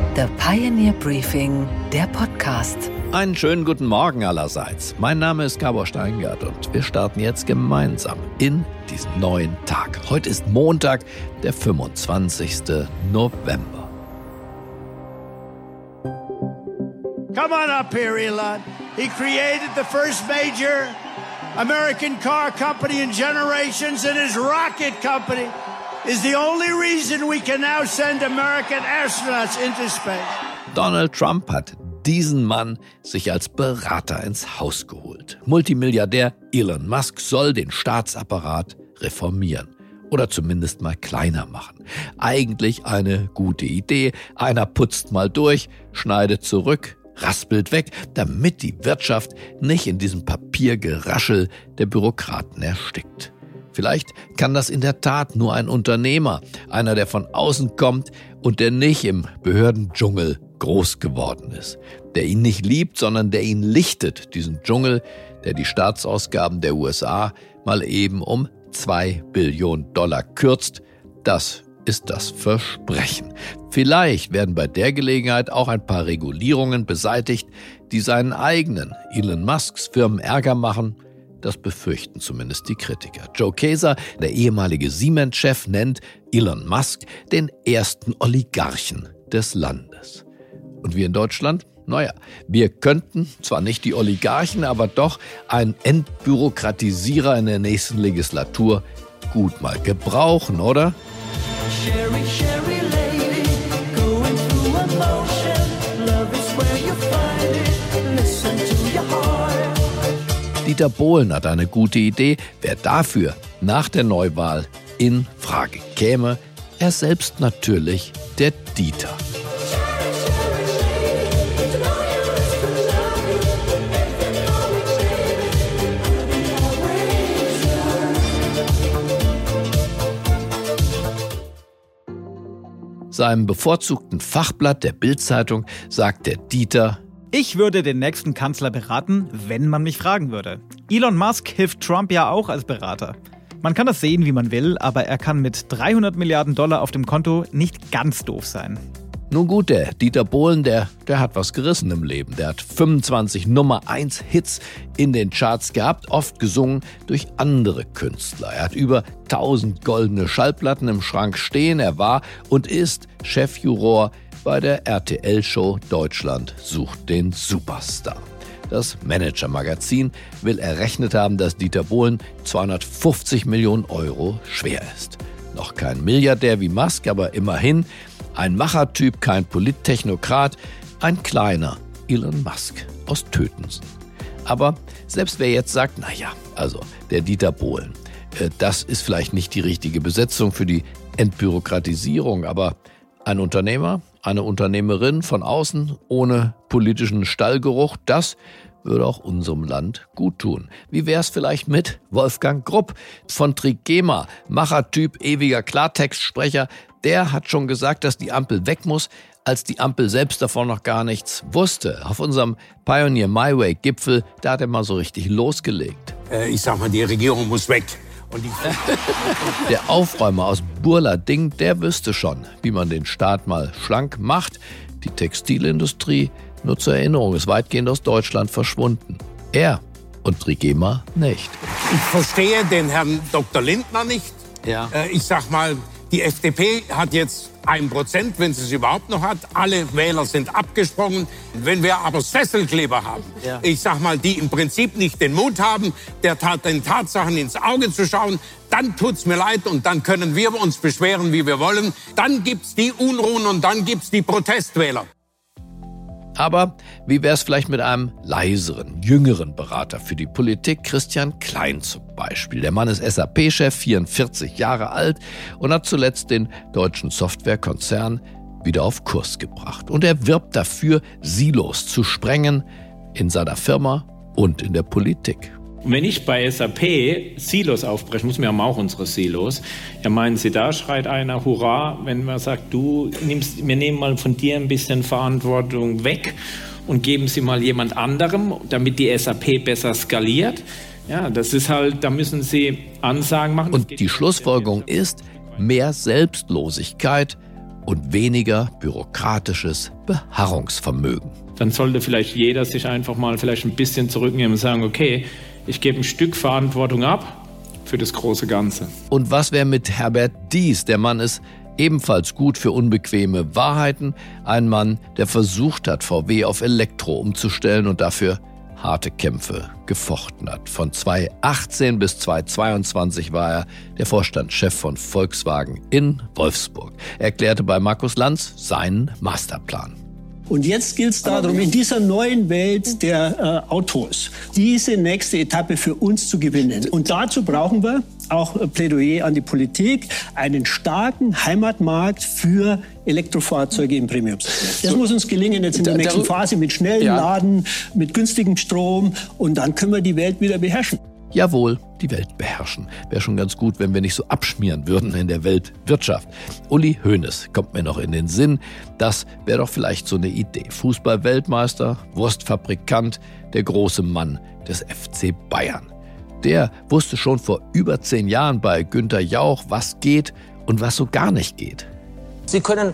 The Pioneer Briefing, der Podcast. Einen schönen guten Morgen allerseits. Mein Name ist Gabor Steingart und wir starten jetzt gemeinsam in diesen neuen Tag. Heute ist Montag, der 25. November. Come on up here, Elon. He created the first major American car company in generations, and his rocket company is the only reason we can now send American astronauts into space. Donald Trump hat diesen Mann sich als Berater ins Haus geholt. Multimilliardär Elon Musk soll den Staatsapparat reformieren oder zumindest mal kleiner machen. Eigentlich eine gute Idee. Einer putzt mal durch, schneidet zurück, raspelt weg, damit die Wirtschaft nicht in diesem Papiergeraschel der Bürokraten erstickt. Vielleicht kann das in der Tat nur ein Unternehmer, einer, der von außen kommt und der nicht im Behördendschungel groß geworden ist. Der ihn nicht liebt, sondern der ihn lichtet, diesen Dschungel, der die Staatsausgaben der USA mal eben um $2 Billionen kürzt. Das ist das Versprechen. Vielleicht werden bei der Gelegenheit auch ein paar Regulierungen beseitigt, die seinen eigenen Elon Musks Firmen Ärger machen. Das befürchten zumindest die Kritiker. Joe Keser, der ehemalige Siemens-Chef, nennt Elon Musk den ersten Oligarchen des Landes. Und wir in Deutschland? Naja, wir könnten zwar nicht die Oligarchen, aber doch einen Entbürokratisierer in der nächsten Legislatur gut mal gebrauchen, oder? Sherry, Sherry lady, going through emotion. Love is where you find it. Listen to your heart. Dieter Bohlen hat eine gute Idee, wer dafür nach der Neuwahl in Frage käme. Er selbst natürlich, der Dieter. Seinem bevorzugten Fachblatt der Bild-Zeitung sagt der Dieter: Ich würde den nächsten Kanzler beraten, wenn man mich fragen würde. Elon Musk hilft Trump ja auch als Berater. Man kann das sehen, wie man will, aber er kann mit $300 Milliarden auf dem Konto nicht ganz doof sein. Nun gut, der Dieter Bohlen, der hat was gerissen im Leben. Der hat 25 Nummer-1-Hits in den Charts gehabt, oft gesungen durch andere Künstler. Er hat über 1000 goldene Schallplatten im Schrank stehen. Er war und ist Chefjuror bei der RTL-Show Deutschland sucht den Superstar. Das Manager-Magazin will errechnet haben, dass Dieter Bohlen 250 Millionen Euro schwer ist. Noch kein Milliardär wie Musk, aber immerhin ein Machertyp, kein Polittechnokrat, ein kleiner Elon Musk aus Tötensen. Aber selbst wer jetzt sagt, naja, also der Dieter Bohlen, das ist vielleicht nicht die richtige Besetzung für die Entbürokratisierung, aber ein Unternehmer, eine Unternehmerin von außen ohne politischen Stallgeruch, das würde auch unserem Land gut tun. Wie wär's vielleicht mit Wolfgang Grupp von Trigema, Machertyp, ewiger Klartextsprecher? Der hat schon gesagt, dass die Ampel weg muss, als die Ampel selbst davon noch gar nichts wusste. Auf unserem Pioneer My Way Gipfel, da hat er mal so richtig losgelegt. Ich sag mal, die Regierung muss weg. Und der Aufräumer aus Burlading, der wüsste schon, wie man den Staat mal schlank macht. Die Textilindustrie, nur zur Erinnerung, ist weitgehend aus Deutschland verschwunden. Er und Trigema nicht. Ich verstehe den Herrn Dr. Lindner nicht. Ja. Ich sag mal, die FDP hat jetzt 1%, wenn sie es überhaupt noch hat. Alle Wähler sind abgesprungen. Wenn wir aber Sesselkleber haben, ich sag mal, die im Prinzip nicht den Mut haben, den Tatsachen ins Auge zu schauen, dann tut's mir leid und dann können wir uns beschweren, wie wir wollen. Dann gibt's die Unruhen und dann gibt's die Protestwähler. Aber wie wäre es vielleicht mit einem leiseren, jüngeren Berater für die Politik? Christian Klein zum Beispiel. Der Mann ist SAP-Chef, 44 Jahre alt und hat zuletzt den deutschen Softwarekonzern wieder auf Kurs gebracht. Und er wirbt dafür, Silos zu sprengen in seiner Firma und in der Politik. Und wenn ich bei SAP Silos aufbreche, muss mir auch unsere Silos. Ja, meinen Sie, da schreit einer Hurra, wenn man sagt, wir nehmen mal von dir ein bisschen Verantwortung weg und geben sie mal jemand anderem, damit die SAP besser skaliert. Ja, das ist halt, da müssen Sie Ansagen machen. Und die Schlussfolgerung ist mehr Selbstlosigkeit und weniger bürokratisches Beharrungsvermögen. Dann sollte vielleicht jeder sich einfach mal vielleicht ein bisschen zurücknehmen und sagen, okay, ich gebe ein Stück Verantwortung ab für das große Ganze. Und was wäre mit Herbert Diess? Der Mann ist ebenfalls gut für unbequeme Wahrheiten. Ein Mann, der versucht hat, VW auf Elektro umzustellen und dafür harte Kämpfe gefochten hat. Von 2018 bis 2022 war er der Vorstandschef von Volkswagen in Wolfsburg. Er erklärte bei Markus Lanz seinen Masterplan. Und jetzt gilt es darum, in dieser neuen Welt der Autos, diese nächste Etappe für uns zu gewinnen. Und dazu brauchen wir auch Plädoyer an die Politik, einen starken Heimatmarkt für Elektrofahrzeuge im Premiumsegment. Das muss uns gelingen jetzt in der nächsten Phase mit schnellen Laden, mit günstigem Strom. Und dann können wir die Welt wieder beherrschen. Jawohl, die Welt beherrschen. Wäre schon ganz gut, wenn wir nicht so abschmieren würden in der Weltwirtschaft. Uli Hoeneß kommt mir noch in den Sinn. Das wäre doch vielleicht so eine Idee. Fußball-Weltmeister, Wurstfabrikant, der große Mann des FC Bayern. Der wusste schon vor über 10 Jahren bei Günther Jauch, was geht und was so gar nicht geht. Sie können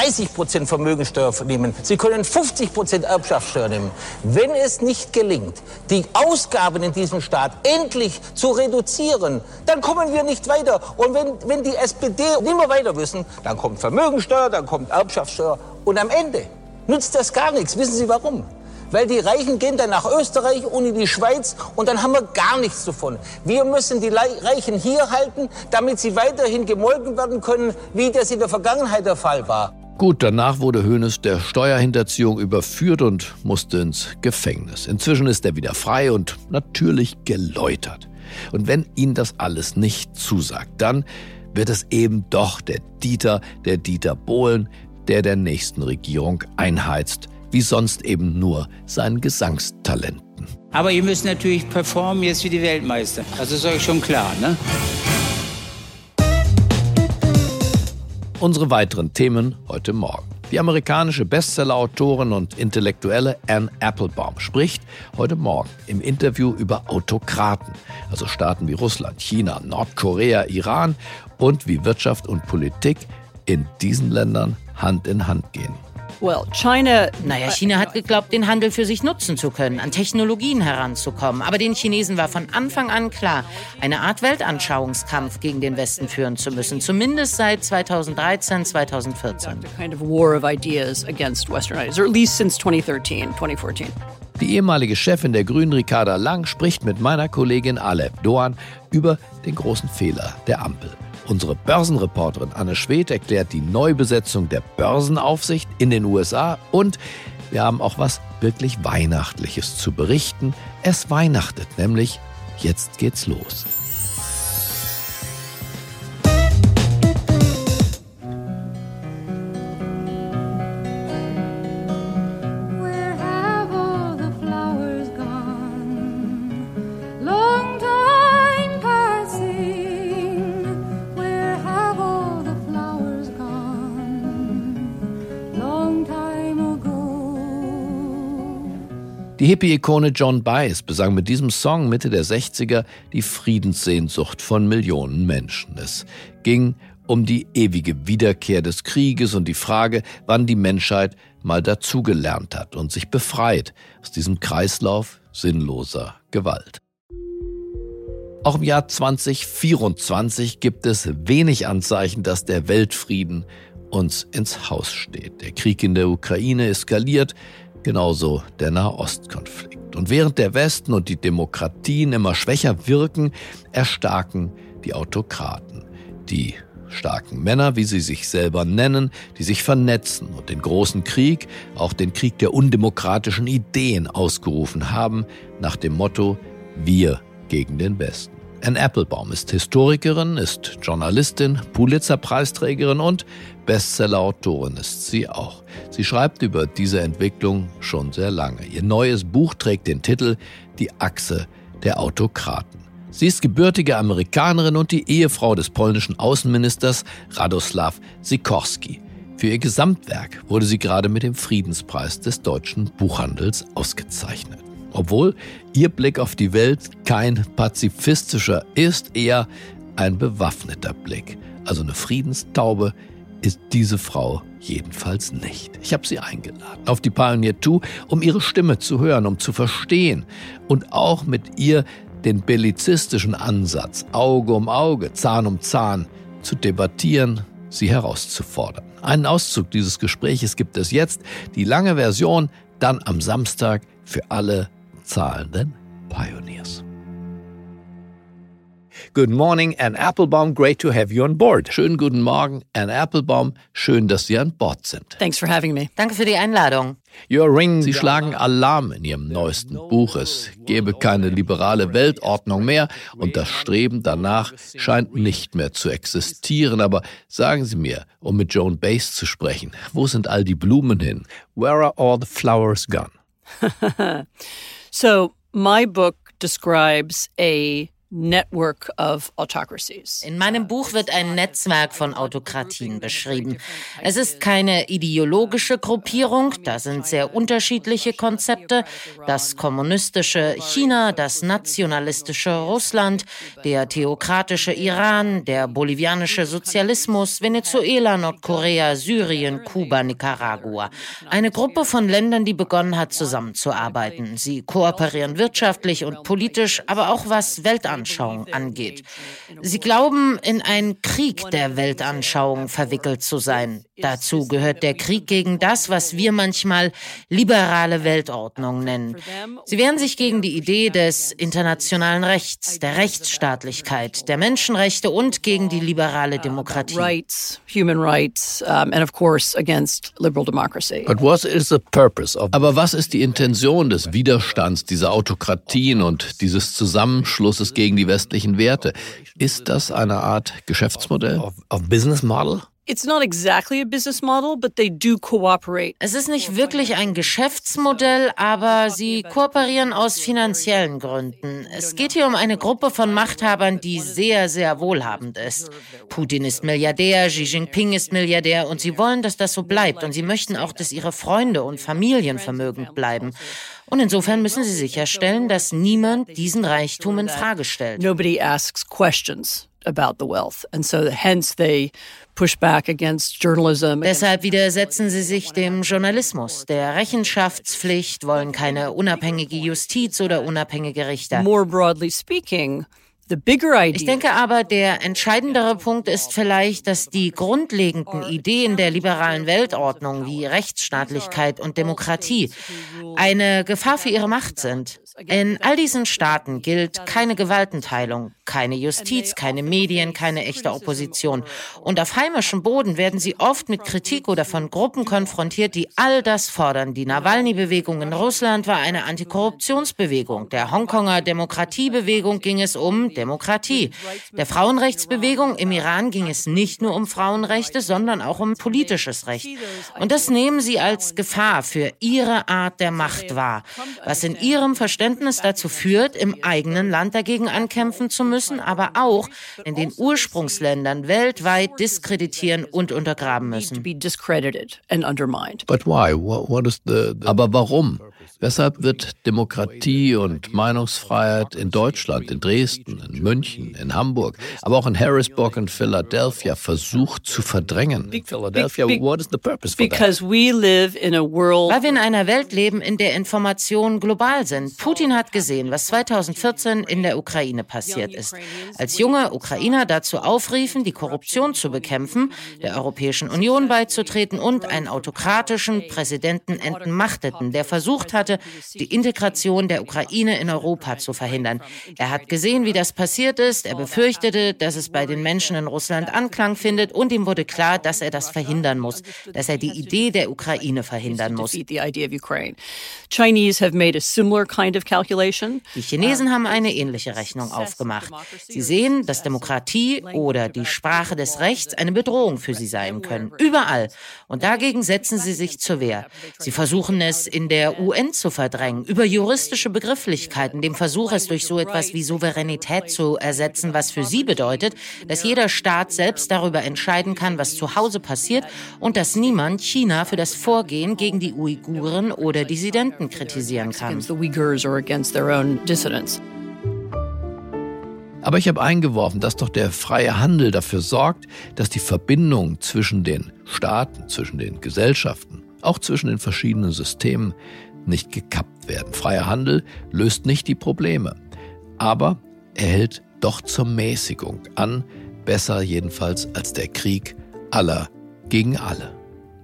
30% Vermögensteuer nehmen. Sie können 50% Erbschaftssteuer nehmen. Wenn es nicht gelingt, die Ausgaben in diesem Staat endlich zu reduzieren, dann kommen wir nicht weiter. Und wenn die SPD nicht mehr weiter wissen, dann kommt Vermögensteuer, dann kommt Erbschaftssteuer. Und am Ende nützt das gar nichts. Wissen Sie warum? Weil die Reichen gehen dann nach Österreich und in die Schweiz und dann haben wir gar nichts davon. Wir müssen die Reichen hier halten, damit sie weiterhin gemolken werden können, wie das in der Vergangenheit der Fall war. Gut, danach wurde Hoeneß der Steuerhinterziehung überführt und musste ins Gefängnis. Inzwischen ist er wieder frei und natürlich geläutert. Und wenn ihn das alles nicht zusagt, dann wird es eben doch der Dieter Bohlen, der nächsten Regierung einheizt, wie sonst eben nur seinen Gesangstalenten. Aber ihr müsst natürlich performen jetzt wie die Weltmeister. Das ist euch schon klar, ne? Unsere weiteren Themen heute Morgen. Die amerikanische Bestseller-Autorin und Intellektuelle Anne Applebaum spricht heute Morgen im Interview über Autokraten, also Staaten wie Russland, China, Nordkorea, Iran und wie Wirtschaft und Politik in diesen Ländern Hand in Hand gehen. China hat geglaubt, den Handel für sich nutzen zu können, an Technologien heranzukommen. Aber den Chinesen war von Anfang an klar, eine Art Weltanschauungskampf gegen den Westen führen zu müssen. Zumindest seit 2013, 2014. Die ehemalige Chefin der Grünen, Ricarda Lang, spricht mit meiner Kollegin Alep Doğan über den großen Fehler der Ampel. Unsere Börsenreporterin Anne Schwedt erklärt die Neubesetzung der Börsenaufsicht in den USA und wir haben auch was wirklich Weihnachtliches zu berichten. Es weihnachtet, nämlich jetzt geht's los. Die Hippie-Ikone John Baez besang mit diesem Song Mitte der 60er die Friedenssehnsucht von Millionen Menschen. Es ging um die ewige Wiederkehr des Krieges und die Frage, wann die Menschheit mal dazugelernt hat und sich befreit aus diesem Kreislauf sinnloser Gewalt. Auch im Jahr 2024 gibt es wenig Anzeichen, dass der Weltfrieden uns ins Haus steht. Der Krieg in der Ukraine eskaliert, genauso der Nahostkonflikt. Und während der Westen und die Demokratien immer schwächer wirken, erstarken die Autokraten. Die starken Männer, wie sie sich selber nennen, die sich vernetzen und den großen Krieg, auch den Krieg der undemokratischen Ideen ausgerufen haben, nach dem Motto Wir gegen den Westen. Anne Applebaum ist Historikerin, ist Journalistin, Pulitzer-Preisträgerin und Bestseller-Autorin ist sie auch. Sie schreibt über diese Entwicklung schon sehr lange. Ihr neues Buch trägt den Titel Die Achse der Autokraten. Sie ist gebürtige Amerikanerin und die Ehefrau des polnischen Außenministers Radosław Sikorski. Für ihr Gesamtwerk wurde sie gerade mit dem Friedenspreis des deutschen Buchhandels ausgezeichnet. Obwohl ihr Blick auf die Welt kein pazifistischer ist, eher ein bewaffneter Blick. Also eine Friedenstaube ist diese Frau jedenfalls nicht. Ich habe sie eingeladen auf die Pioneer 2, um ihre Stimme zu hören, um zu verstehen und auch mit ihr den bellizistischen Ansatz, Auge um Auge, Zahn um Zahn, zu debattieren, sie herauszufordern. Einen Auszug dieses Gespräches gibt es jetzt, die lange Version dann am Samstag für alle zahlenden Pioneers. Good morning, Anne Applebaum. Great to have you on board. Schönen guten Morgen, Anne Applebaum. Schön, dass Sie an Bord sind. Thanks for having me. Danke für die Einladung. Your Ring, Sie schlagen Alarm in Ihrem neuesten Buch. Es gäbe keine liberale Weltordnung mehr und das Streben danach scheint nicht mehr zu existieren. Aber sagen Sie mir, um mit Joan Baez zu sprechen, wo sind all die Blumen hin? Where are all the flowers gone? So, my book describes a network of autocracies. In meinem Buch wird ein Netzwerk von Autokratien beschrieben. Es ist keine ideologische Gruppierung, da sind sehr unterschiedliche Konzepte. Das kommunistische China, das nationalistische Russland, der theokratische Iran, der bolivianische Sozialismus, Venezuela, Nordkorea, Syrien, Kuba, Nicaragua. Eine Gruppe von Ländern, die begonnen hat, zusammenzuarbeiten. Sie kooperieren wirtschaftlich und politisch, aber auch was Weltanschauung angeht. Sie glauben, in einen Krieg der Weltanschauung verwickelt zu sein. Dazu gehört der Krieg gegen das, was wir manchmal liberale Weltordnung nennen. Sie wehren sich gegen die Idee des internationalen Rechts, der Rechtsstaatlichkeit, der Menschenrechte und gegen die liberale Demokratie. Rights, human rights, and of course against liberal democracy. But what is the purpose of? Aber was ist die Intention des Widerstands dieser Autokratien und dieses Zusammenschlusses gegen die westlichen Werte? Ist das eine Art Geschäftsmodell? Of business model? It's not exactly a business model, but they do cooperate. Es ist nicht wirklich ein Geschäftsmodell, aber sie kooperieren aus finanziellen Gründen. Es geht hier um eine Gruppe von Machthabern, die sehr, sehr wohlhabend ist. Putin ist Milliardär, Xi Jinping ist Milliardär und sie wollen, dass das so bleibt. Und sie möchten auch, dass ihre Freunde und Familien vermögend bleiben. Und insofern müssen sie sicherstellen, dass niemand diesen Reichtum in Frage stellt. Nobody asks questions about the wealth, and so hence they push back against journalism. Deshalb widersetzen sie sich dem Journalismus, der Rechenschaftspflicht, wollen keine unabhängige Justiz oder unabhängige Richter. More broadly speaking, the bigger idea. Ich denke aber, der entscheidendere Punkt ist vielleicht, dass die grundlegenden Ideen der liberalen Weltordnung wie Rechtsstaatlichkeit und Demokratie eine Gefahr für ihre Macht sind. In all diesen Staaten gilt keine Gewaltenteilung, keine Justiz, keine Medien, keine echte Opposition. Und auf heimischem Boden werden sie oft mit Kritik oder von Gruppen konfrontiert, die all das fordern. Die Nawalny-Bewegung in Russland war eine Antikorruptionsbewegung. Der Hongkonger Demokratiebewegung ging es um Demokratie. Der Frauenrechtsbewegung im Iran ging es nicht nur um Frauenrechte, sondern auch um politisches Recht. Und das nehmen sie als Gefahr für ihre Art der Macht wahr, was in ihrem Verständnis dazu führt, im eigenen Land dagegen ankämpfen zu müssen, aber auch in den Ursprungsländern weltweit diskreditieren und untergraben müssen. But why? What is aber warum? Weshalb wird Demokratie und Meinungsfreiheit in Deutschland, in Dresden, in München, in Hamburg, aber auch in Harrisburg und Philadelphia versucht zu verdrängen? Philadelphia, what is the purpose for that? Because we live in a world. Weil wir in einer Welt leben, in der Informationen global sind. Putin hat gesehen, was 2014 in der Ukraine passiert ist. Als junge Ukrainer dazu aufriefen, die Korruption zu bekämpfen, der Europäischen Union beizutreten und einen autokratischen Präsidenten entmachteten, der versucht hatte, die Integration der Ukraine in Europa zu verhindern. Er hat gesehen, wie das passiert ist. Er befürchtete, dass es bei den Menschen in Russland Anklang findet und ihm wurde klar, dass er das verhindern muss, dass er die Idee der Ukraine verhindern muss. Die Chinesen haben eine ähnliche Rechnung aufgemacht. Sie sehen, dass Demokratie oder die Sprache des Rechts eine Bedrohung für sie sein können. Überall. Und dagegen setzen sie sich zur Wehr. Sie versuchen es in der UN zu verdrängen, über juristische Begrifflichkeiten, dem Versuch, es durch so etwas wie Souveränität zu ersetzen, was für sie bedeutet, dass jeder Staat selbst darüber entscheiden kann, was zu Hause passiert und dass niemand China für das Vorgehen gegen die Uiguren oder Dissidenten kritisieren kann. Aber ich habe eingeworfen, dass doch der freie Handel dafür sorgt, dass die Verbindungen zwischen den Staaten, zwischen den Gesellschaften, auch zwischen den verschiedenen Systemen nicht gekappt werden. Freier Handel löst nicht die Probleme, aber er hält doch zur Mäßigung an, besser jedenfalls als der Krieg aller gegen alle.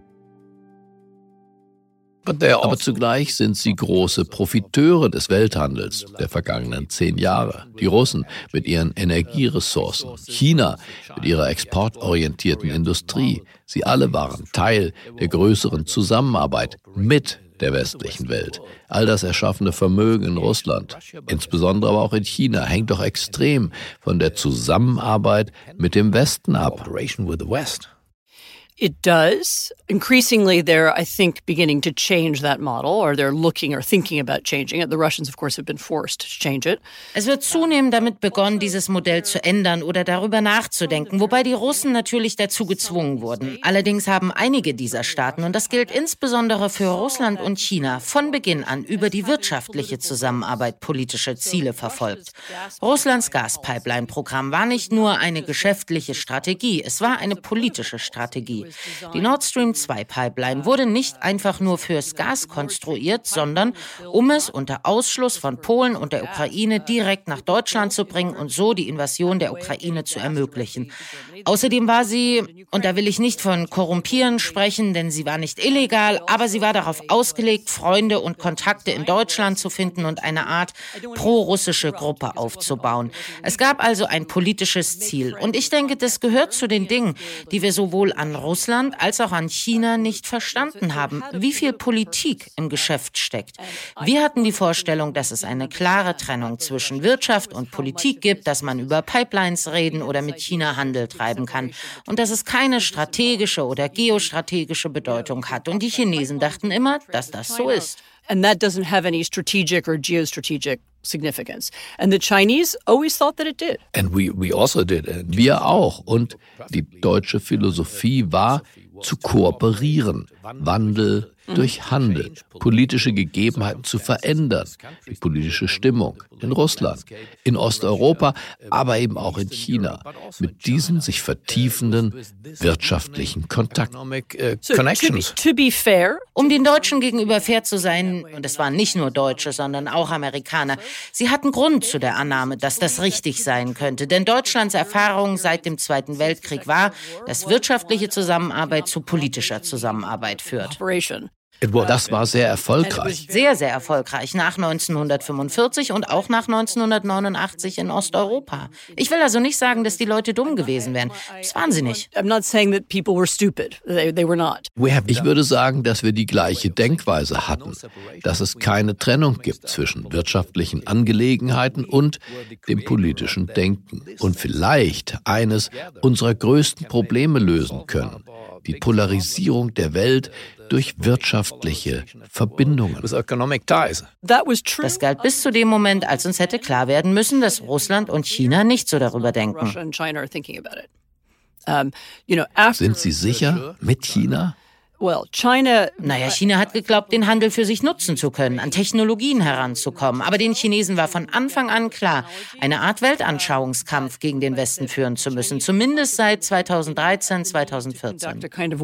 Aber zugleich sind sie große Profiteure des Welthandels der vergangenen 10 Jahre. Die Russen mit ihren Energieressourcen, China mit ihrer exportorientierten Industrie. Sie alle waren Teil der größeren Zusammenarbeit mit der westlichen Welt. All das erschaffene Vermögen in Russland, insbesondere aber auch in China, hängt doch extrem von der Zusammenarbeit mit dem Westen ab. It does. Increasingly, they're, I think, beginning to change that model, or they're looking or thinking about changing it. The Russians, of course, have been forced to change it. Es wird zunehmend damit begonnen, dieses Modell zu ändern oder darüber nachzudenken, wobei die Russen natürlich dazu gezwungen wurden. Allerdings haben einige dieser Staaten, und das gilt insbesondere für Russland und China, von Beginn an über die wirtschaftliche Zusammenarbeit politische Ziele verfolgt. Russlands Gaspipeline-Programm war nicht nur eine geschäftliche Strategie, es war eine politische Strategie. Die Nord Stream 2 Pipeline wurde nicht einfach nur fürs Gas konstruiert, sondern um es unter Ausschluss von Polen und der Ukraine direkt nach Deutschland zu bringen und so die Invasion der Ukraine zu ermöglichen. Außerdem war sie, und da will ich nicht von Korrumpieren sprechen, denn sie war nicht illegal, aber sie war darauf ausgelegt, Freunde und Kontakte in Deutschland zu finden und eine Art pro-russische Gruppe aufzubauen. Es gab also ein politisches Ziel. Und ich denke, das gehört zu den Dingen, die wir sowohl an Russland als auch an China nicht verstanden haben, wie viel Politik im Geschäft steckt. Wir hatten die Vorstellung, dass es eine klare Trennung zwischen Wirtschaft und Politik gibt, dass man über Pipelines reden oder mit China Handel treiben kann und dass es keine strategische oder geostrategische Bedeutung hat. Und die Chinesen dachten immer, dass das so ist. And that doesn't have any strategic or geostrategic significance. And the Chinese always thought that it did. And we also did. Wir auch. Und die deutsche Philosophie war, zu kooperieren, Wandel durch Handel, politische Gegebenheiten zu verändern, die politische Stimmung in Russland, in Osteuropa, aber eben auch in China, mit diesen sich vertiefenden wirtschaftlichen Kontakten. To be fair, um den Deutschen gegenüber fair zu sein, und es waren nicht nur Deutsche, sondern auch Amerikaner, sie hatten Grund zu der Annahme, dass das richtig sein könnte. Denn Deutschlands Erfahrung seit dem Zweiten Weltkrieg war, dass wirtschaftliche Zusammenarbeit zu politischer Zusammenarbeit führt. Das war sehr erfolgreich. Sehr, sehr erfolgreich. Nach 1945 und auch nach 1989 in Osteuropa. Ich will also nicht sagen, dass die Leute dumm gewesen wären. Das waren sie nicht. I'm not saying that people were stupid. They were not. Ich würde sagen, dass wir die gleiche Denkweise hatten, dass es keine Trennung gibt zwischen wirtschaftlichen Angelegenheiten und dem politischen Denken und vielleicht eines unserer größten Probleme lösen können: die Polarisierung der Welt durch wirtschaftliche Verbindungen. Das galt bis zu dem Moment, als uns hätte klar werden müssen, dass Russland und China nicht so darüber denken. Sind Sie sicher mit China? China hat geglaubt, den Handel für sich nutzen zu können, an Technologien heranzukommen. Aber den Chinesen war von Anfang an klar, eine Art Weltanschauungskampf gegen den Westen führen zu müssen, zumindest seit 2013, 2014.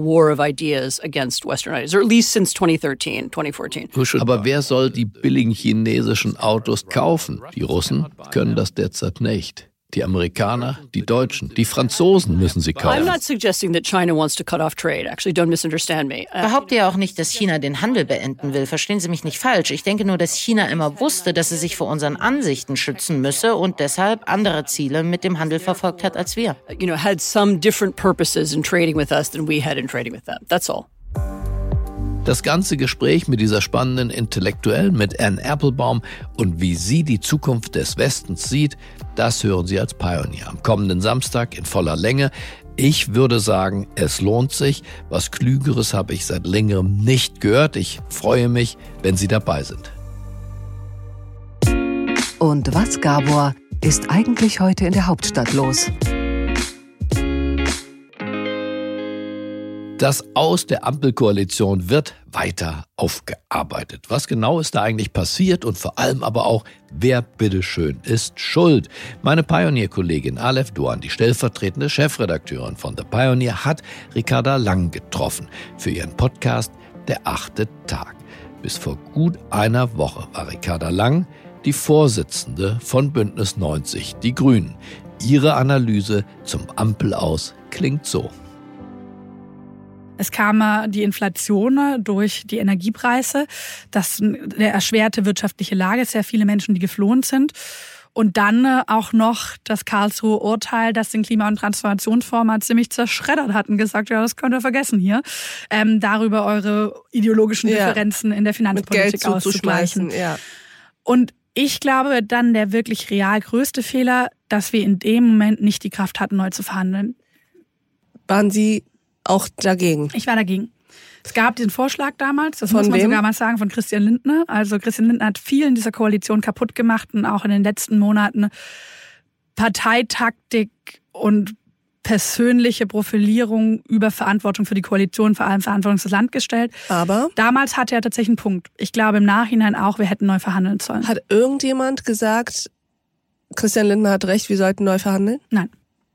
Aber wer soll die billigen chinesischen Autos kaufen? Die Russen können das derzeit nicht. Die Amerikaner, die Deutschen, die Franzosen müssen sie kaufen. I'm not suggesting that China wants to cut off trade. Actually, don't misunderstand me. Behaupte ja auch nicht, dass China den Handel beenden will. Verstehen Sie mich nicht falsch. Ich denke nur, dass China immer wusste, dass es sich vor unseren Ansichten schützen müsse und deshalb andere Ziele mit dem Handel verfolgt hat als wir. Had some different purposes in trading with us than we had in trading with them. That's all. Das ganze Gespräch mit dieser spannenden Intellektuellen, mit Anne Applebaum und wie sie die Zukunft des Westens sieht, das hören Sie als Pioneer am kommenden Samstag in voller Länge. Ich würde sagen, es lohnt sich. Was Klügeres habe ich seit längerem nicht gehört. Ich freue mich, wenn Sie dabei sind. Und was, Gabor, ist eigentlich heute in der Hauptstadt los? Das Aus der Ampelkoalition wird weiter aufgearbeitet. Was genau ist da eigentlich passiert und vor allem aber auch, wer bitteschön ist schuld? Meine Pioneer-Kollegin Aleph Doğan, die stellvertretende Chefredakteurin von The Pioneer, hat Ricarda Lang getroffen für ihren Podcast Der 8. Tag. Bis vor gut einer Woche war Ricarda Lang die Vorsitzende von Bündnis 90, die Grünen. Ihre Analyse zum Ampelaus klingt so. Es kam die Inflation durch die Energiepreise, eine erschwerte wirtschaftliche Lage, sehr viele Menschen, die geflohen sind. Und dann auch noch das Karlsruher Urteil, das den Klima- und Transformationsfonds ziemlich zerschreddert hat und gesagt, ja, das könnt ihr vergessen hier, darüber eure ideologischen Differenzen in der Finanzpolitik auszugleichen. Ja. Und ich glaube dann der wirklich real größte Fehler, dass wir in dem Moment nicht die Kraft hatten, neu zu verhandeln. Waren Sie auch dagegen? Ich war dagegen. Es gab diesen Vorschlag damals, das muss man sogar mal sagen, von Christian Lindner. Also Christian Lindner hat viel in dieser Koalition kaputt gemacht und auch in den letzten Monaten Parteitaktik und persönliche Profilierung über Verantwortung für die Koalition, vor allem Verantwortung fürs Land gestellt. Aber damals hatte er tatsächlich einen Punkt. Ich glaube im Nachhinein auch, wir hätten neu verhandeln sollen. Hat irgendjemand gesagt, Christian Lindner hat recht, wir sollten neu verhandeln? Nein.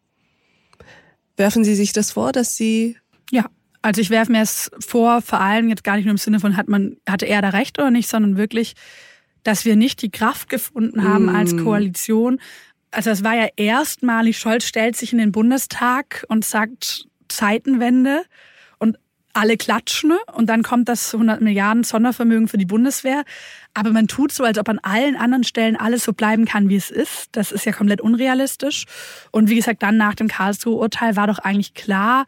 Werfen Sie sich das vor, dass Sie... Ja, also ich werfe mir es vor, vor allem jetzt gar nicht nur im Sinne von, hatte er da recht oder nicht, sondern wirklich, dass wir nicht die Kraft gefunden haben als Koalition. Also es war ja erstmalig, Scholz stellt sich in den Bundestag und sagt Zeitenwende und alle klatschen und dann kommt das 100 Milliarden Sondervermögen für die Bundeswehr. Aber man tut so, als ob an allen anderen Stellen alles so bleiben kann, wie es ist. Das ist ja komplett unrealistisch. Und wie gesagt, dann nach dem Karlsruher Urteil war doch eigentlich klar,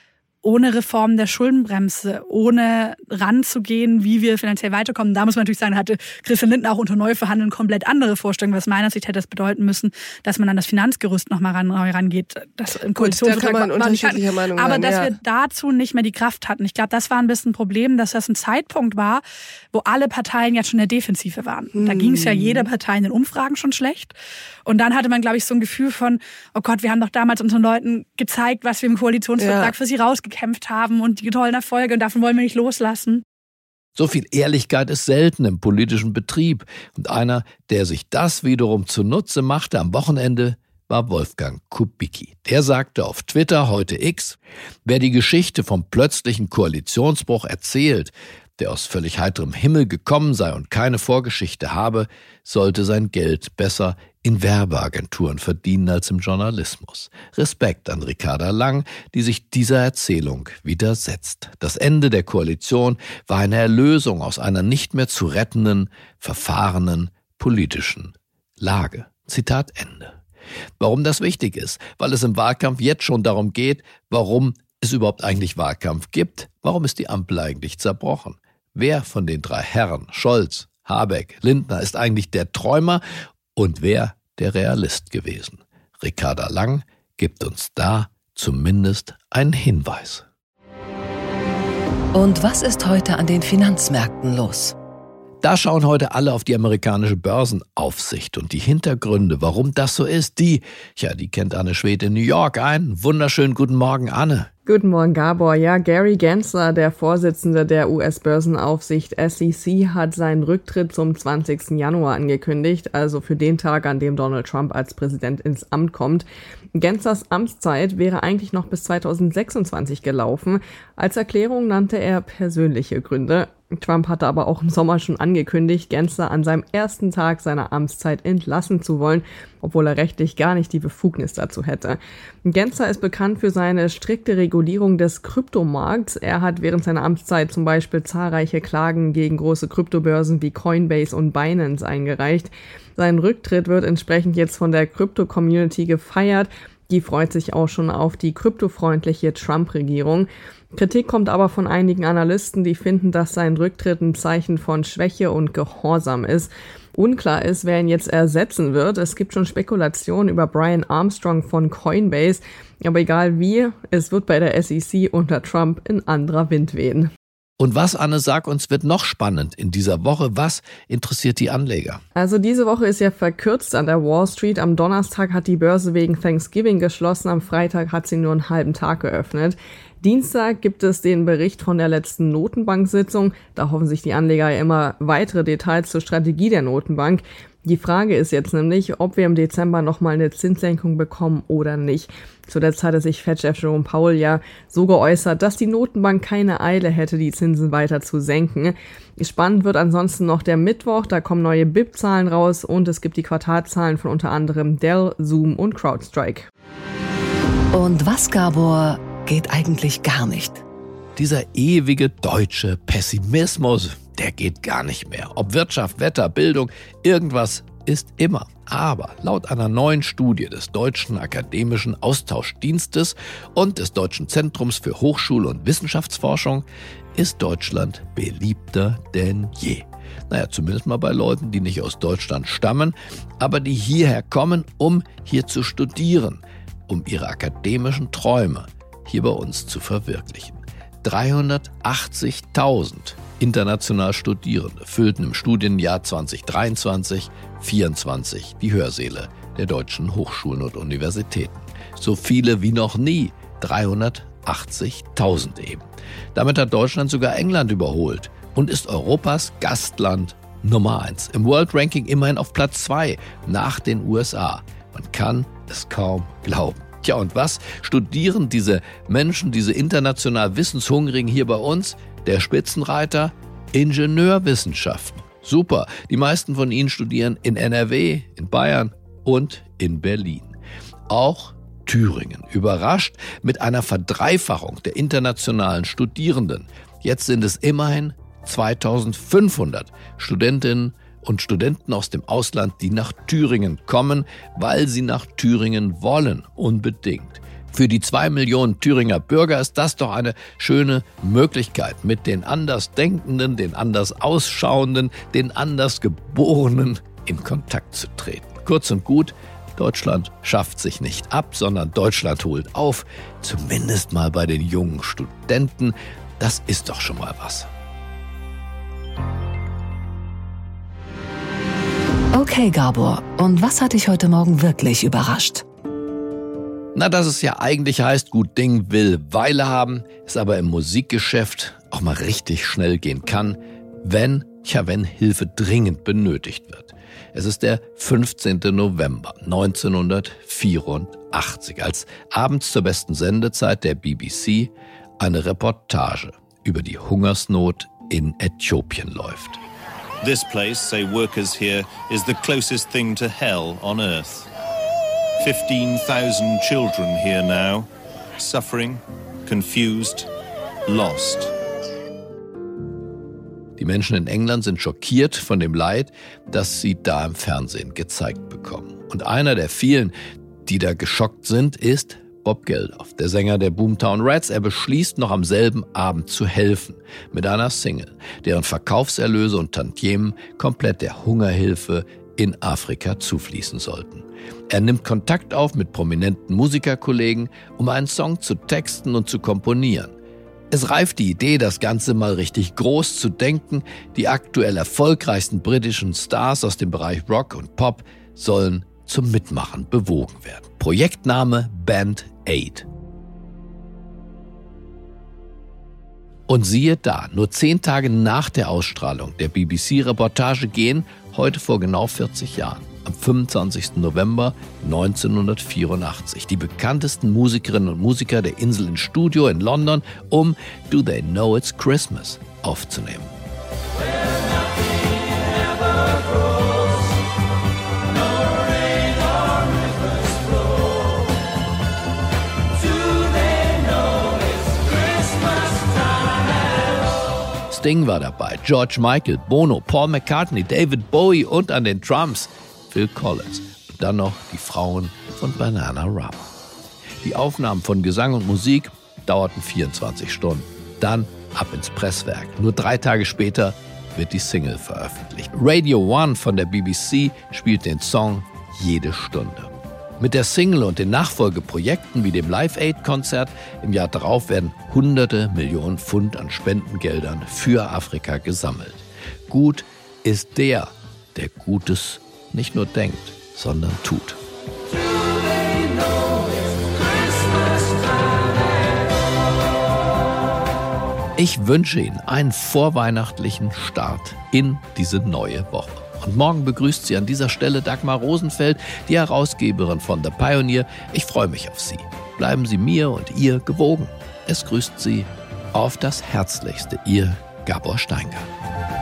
ohne Reform der Schuldenbremse, ohne ranzugehen, wie wir finanziell weiterkommen. Da muss man natürlich sagen, hatte Christian Lindner auch unter Neuverhandeln komplett andere Vorstellungen. Was meiner Sicht hätte das bedeuten müssen, dass man an das Finanzgerüst nochmal rangeht. Das im Koalitionsvertrag da kann man unterschiedlicher Meinung sein. Aber dass wir dazu nicht mehr die Kraft hatten. Ich glaube, das war ein bisschen ein Problem, dass das ein Zeitpunkt war, wo alle Parteien jetzt schon in der Defensive waren. Da ging es ja jeder Partei in den Umfragen schon schlecht. Und dann hatte man, glaube ich, so ein Gefühl von, oh Gott, wir haben doch damals unseren Leuten gezeigt, was wir im Koalitionsvertrag für sie rausgekämpft haben und die tollen Erfolge und davon wollen wir nicht loslassen. So viel Ehrlichkeit ist selten im politischen Betrieb. Und einer, der sich das wiederum zunutze machte am Wochenende, war Wolfgang Kubicki. Der sagte auf Twitter, heute X, wer die Geschichte vom plötzlichen Koalitionsbruch erzählt, der aus völlig heiterem Himmel gekommen sei und keine Vorgeschichte habe, sollte sein Geld besser in Werbeagenturen verdienen als im Journalismus. Respekt an Ricarda Lang, die sich dieser Erzählung widersetzt. Das Ende der Koalition war eine Erlösung aus einer nicht mehr zu rettenden, verfahrenen politischen Lage. Zitat Ende. Warum das wichtig ist? Weil es im Wahlkampf jetzt schon darum geht, warum es überhaupt eigentlich Wahlkampf gibt. Warum ist die Ampel eigentlich zerbrochen? Wer von den drei Herren, Scholz, Habeck, Lindner, ist eigentlich der Träumer und wer der Realist gewesen? Ricarda Lang gibt uns da zumindest einen Hinweis. Und was ist heute an den Finanzmärkten los? Da schauen heute alle auf die amerikanische Börsenaufsicht und die Hintergründe, warum das so ist, die kennt Anne Schwedt in New York ein. Wunderschönen guten Morgen, Anne. Guten Morgen, Gabor. Ja, Gary Gensler, der Vorsitzende der US-Börsenaufsicht SEC, hat seinen Rücktritt zum 20. Januar angekündigt, also für den Tag, an dem Donald Trump als Präsident ins Amt kommt. Genslers Amtszeit wäre eigentlich noch bis 2026 gelaufen. Als Erklärung nannte er persönliche Gründe. Trump hatte aber auch im Sommer schon angekündigt, Gensler an seinem ersten Tag seiner Amtszeit entlassen zu wollen, obwohl er rechtlich gar nicht die Befugnis dazu hätte. Gensler ist bekannt für seine strikte Regulierung des Kryptomarkts. Er hat während seiner Amtszeit zum Beispiel zahlreiche Klagen gegen große Kryptobörsen wie Coinbase und Binance eingereicht. Sein Rücktritt wird entsprechend jetzt von der Krypto-Community gefeiert. Die freut sich auch schon auf die kryptofreundliche Trump-Regierung. Kritik kommt aber von einigen Analysten, die finden, dass sein Rücktritt ein Zeichen von Schwäche und Gehorsam ist. Unklar ist, wer ihn jetzt ersetzen wird. Es gibt schon Spekulationen über Brian Armstrong von Coinbase. Aber egal wie, es wird bei der SEC unter Trump ein anderer Wind wehen. Und was, Anne, sag uns, wird noch spannend in dieser Woche? Was interessiert die Anleger? Also diese Woche ist ja verkürzt an der Wall Street. Am Donnerstag hat die Börse wegen Thanksgiving geschlossen. Am Freitag hat sie nur einen halben Tag geöffnet. Dienstag gibt es den Bericht von der letzten Notenbank-Sitzung. Da hoffen sich die Anleger ja immer weitere Details zur Strategie der Notenbank. Die Frage ist jetzt nämlich, ob wir im Dezember nochmal eine Zinssenkung bekommen oder nicht. Zuletzt hatte sich Fed-Chef Jerome Powell ja so geäußert, dass die Notenbank keine Eile hätte, die Zinsen weiter zu senken. Spannend wird ansonsten noch der Mittwoch, da kommen neue BIP-Zahlen raus und es gibt die Quartalzahlen von unter anderem Dell, Zoom und CrowdStrike. Und was, Gabor, geht eigentlich gar nicht? Dieser ewige deutsche Pessimismus, der geht gar nicht mehr. Ob Wirtschaft, Wetter, Bildung, irgendwas ist immer. Aber laut einer neuen Studie des Deutschen Akademischen Austauschdienstes und des Deutschen Zentrums für Hochschul- und Wissenschaftsforschung ist Deutschland beliebter denn je. Naja, zumindest mal bei Leuten, die nicht aus Deutschland stammen, aber die hierher kommen, um hier zu studieren, um ihre akademischen Träume hier bei uns zu verwirklichen. 380.000 international Studierende füllten im Studienjahr 2023/24 die Hörsäle der deutschen Hochschulen und Universitäten. So viele wie noch nie, 380.000 eben. Damit hat Deutschland sogar England überholt und ist Europas Gastland Nummer 1. Im World Ranking immerhin auf Platz 2 nach den USA. Man kann es kaum glauben. Tja, und was studieren diese Menschen, diese international Wissenshungrigen hier bei uns? Der Spitzenreiter? Ingenieurwissenschaften. Super, die meisten von ihnen studieren in NRW, in Bayern und in Berlin. Auch Thüringen überrascht mit einer Verdreifachung der internationalen Studierenden. Jetzt sind es immerhin 2500 Studentinnen und Studenten aus dem Ausland, die nach Thüringen kommen, weil sie nach Thüringen wollen, unbedingt. Für die 2 Millionen Thüringer Bürger ist das doch eine schöne Möglichkeit, mit den Andersdenkenden, den anders Ausschauenden, den Andersgeborenen in Kontakt zu treten. Kurz und gut, Deutschland schafft sich nicht ab, sondern Deutschland holt auf, zumindest mal bei den jungen Studenten. Das ist doch schon mal was. Okay, Gabor, und was hat dich heute Morgen wirklich überrascht? Na, dass es ja eigentlich heißt, gut Ding will Weile haben, es aber im Musikgeschäft auch mal richtig schnell gehen kann, wenn Hilfe dringend benötigt wird. Es ist der 15. November 1984, als abends zur besten Sendezeit der BBC eine Reportage über die Hungersnot in Äthiopien läuft. This place, say workers here, is the closest thing to hell on earth. 15,000 children here now, suffering, confused, lost. Die Menschen in England sind schockiert von dem Leid, das sie da im Fernsehen gezeigt bekommen. Und einer der vielen, die da geschockt sind, ist Bob Geldof, der Sänger der Boomtown Rats. Er beschließt, noch am selben Abend zu helfen mit einer Single, deren Verkaufserlöse und Tantiemen komplett der Hungerhilfe in Afrika zufließen sollten. Er nimmt Kontakt auf mit prominenten Musikerkollegen, um einen Song zu texten und zu komponieren. Es reift die Idee, das Ganze mal richtig groß zu denken. Die aktuell erfolgreichsten britischen Stars aus dem Bereich Rock und Pop sollen zum Mitmachen bewogen werden. Projektname Band Aid. Und siehe da, nur 10 Tage nach der Ausstrahlung der BBC-Reportage gehen, heute vor genau 40 Jahren, am 25. November 1984, die bekanntesten Musikerinnen und Musiker der Insel ins Studio in London, um Do They Know It's Christmas aufzunehmen. Sting war dabei, George Michael, Bono, Paul McCartney, David Bowie und an den Drums Phil Collins. Und dann noch die Frauen von Bananarama. Die Aufnahmen von Gesang und Musik dauerten 24 Stunden. Dann ab ins Presswerk. Nur 3 Tage später wird die Single veröffentlicht. Radio One von der BBC spielt den Song jede Stunde. Mit der Single und den Nachfolgeprojekten wie dem Live Aid-Konzert im Jahr darauf werden hunderte Millionen Pfund an Spendengeldern für Afrika gesammelt. Gut ist der Gutes nicht nur denkt, sondern tut. Ich wünsche Ihnen einen vorweihnachtlichen Start in diese neue Woche. Und morgen begrüßt Sie an dieser Stelle Dagmar Rosenfeld, die Herausgeberin von The Pioneer. Ich freue mich auf Sie. Bleiben Sie mir und ihr gewogen. Es grüßt Sie auf das Herzlichste, Ihr Gabor Steingart.